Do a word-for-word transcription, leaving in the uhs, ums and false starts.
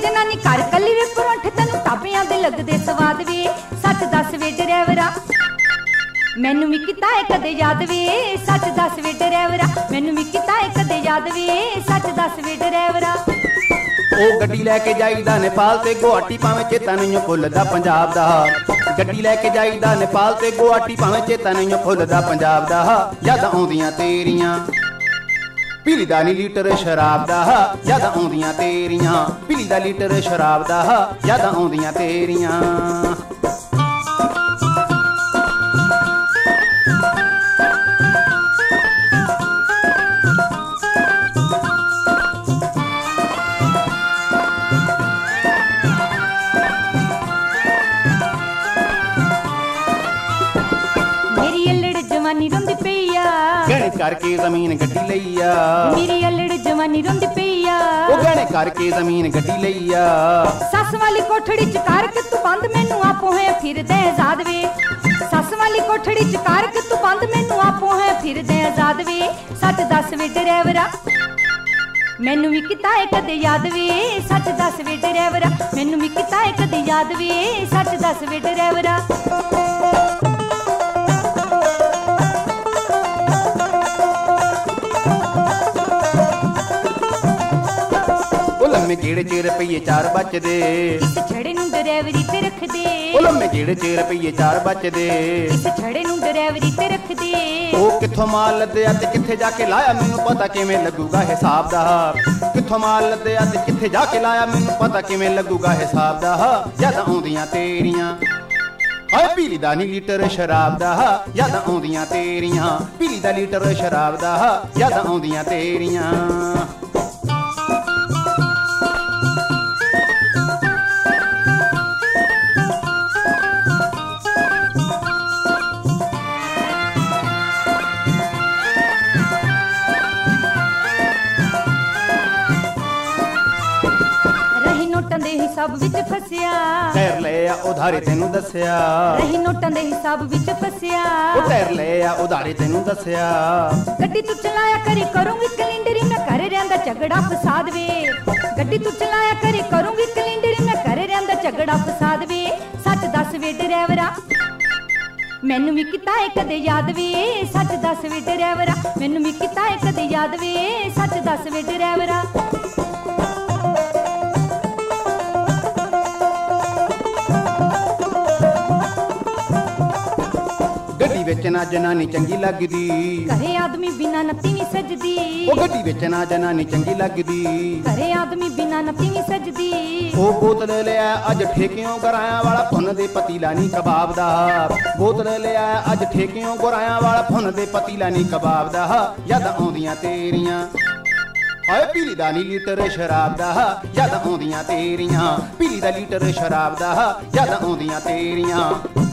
जनानी घर कली वे परौंठे तैनूं ढाबियां दे लगदे स्वाद वे सच दस वे ड्राइवरा मैनू भी किता है कदे याद वे सच दस वे ड्राइवरा मैनू भी किता है कदे याद वे सच दस वे ड्राइवरा ओ गड्डी लैके जाईदा नेपाल ते गुवाहाटी भावें चेता नहीं भुलदा पंजाब दा गड्डी लैके जाईदा नेपाल ते गुवाहाटी भावें चेता नहीं भुलदा पंजाब दा यादां आउंदियां तेरियां पीली दा नी लीटर शराब दा यादां आउंदियां तेरियां पीली दा लीटर शराब दा यादां आउंदियां तेरियां जवानी रोंदी पईया गहने करके जमीन गड्डी लईया मेरी अल्लड़ जवानी रोंदी पईया ओ गहने करके जमीन गड्डी लईया सस वाली कोठड़ी च कार के तू बंद मैनू आपो है फिर दे आजाद वे सस वाली कोठड़ी च कार के तू बंद मैनू आपो है फिर दे आजाद वे सच दस वे ड्राइवरा मैनू भी किता है कदे याद वे सच दस वे ड्राइवरा मैनू भी किता है कदे याद वे सच दस वे ड्राइवरा लम्मे जेड़े चे रपईए चार बचदे इस छड़े नूं ड्राइवरी ते रख दे ओ लम्मे जेड़े चे रपईए चार बचदे इस छड़े नूं ड्राइवरी ते रख दे ओ कित्थों माल लद्दिया ते कित्थे जाके लाया मैनू पता किवें लगूगा हिसाब दा कित्थों माल लद्दिया ते कित्थे जाके लाया मैनू पता किवें लगूगा हिसाब दा यादां आउंदियां तेरियां हाय पीली दा नी लीटर शराब दा यादां आउंदियां तेरियां पीली दा लीटर शराब दा यादां आउंदियां तेरियां हिसाब विच फसिया टैर ले आ उधारी तेनू दसिया रही नोटां दे हिसाब विच फसिया ओ टैर ले आ उधारी तेनू दसिया गड्डी तू चलाया करी करूंगी कैलेंडरी मैं घर रहंदा झगड़ा फसाद वे गड्डी तू चलाया करी करूंगी कैलेंडरी मैं घर रहंदा झगड़ा फसाद वे सच दस वे ड्राइवरा मैनू भी किता है कदे याद वे सच दस वे ड्राइवरा मैनू भी किता है कदे याद वे सच दस वे ड्राइवरा गड्डी विच ना जनानी चंगी लगदी घरे आदमी बिना नत्ती नहीं सजदी ओ गड्डी विच ना जनानी चंगी लगदी घरे आदमी बिना नत्ती नहीं सजदी ओ बोतल ले आ अज ठेकियों गराया वाला फुन दे पतीला नी कबाब दा बोतल ले आ अज ठेकियों गराया वाला फुन दे पतीला नी कबाब दा यादां आउंदियां तेरियां हाय पीली दा नी लीटर शराब दा यादां आउंदियां तेरियां पीली दा लीटर शराब दा यादां आउंदियां तेरियां